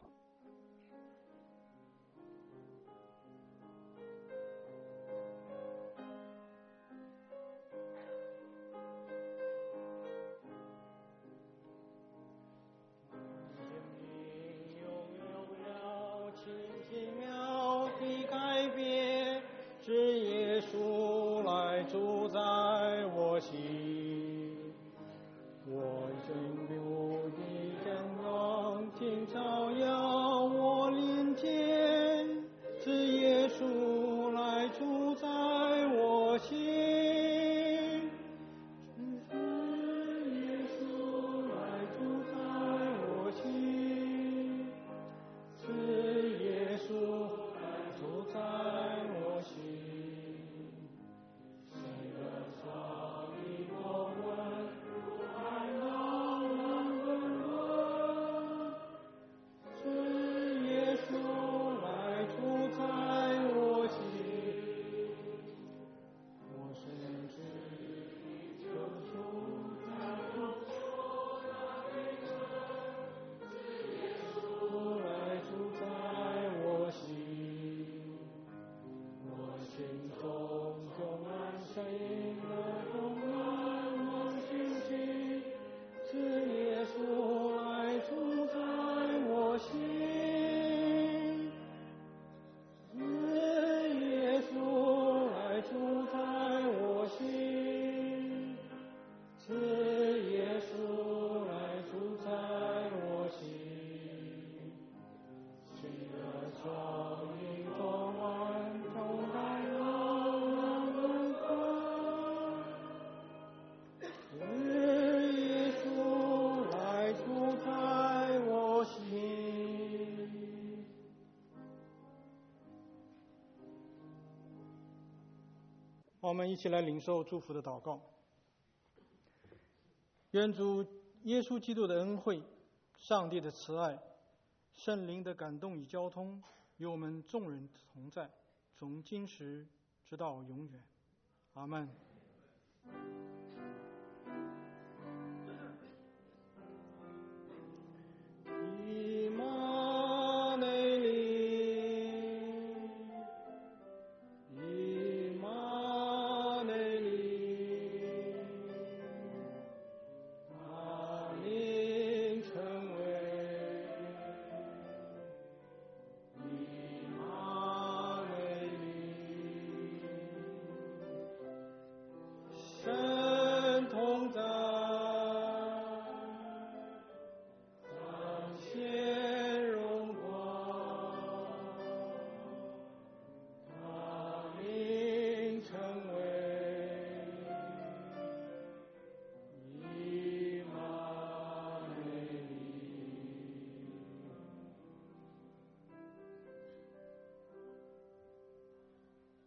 我们一起来领受祝福的祷告。愿主耶稣基督的恩惠、上帝的慈爱、圣灵的感动与交通，与我们众人同在，从今时直到永远。阿们。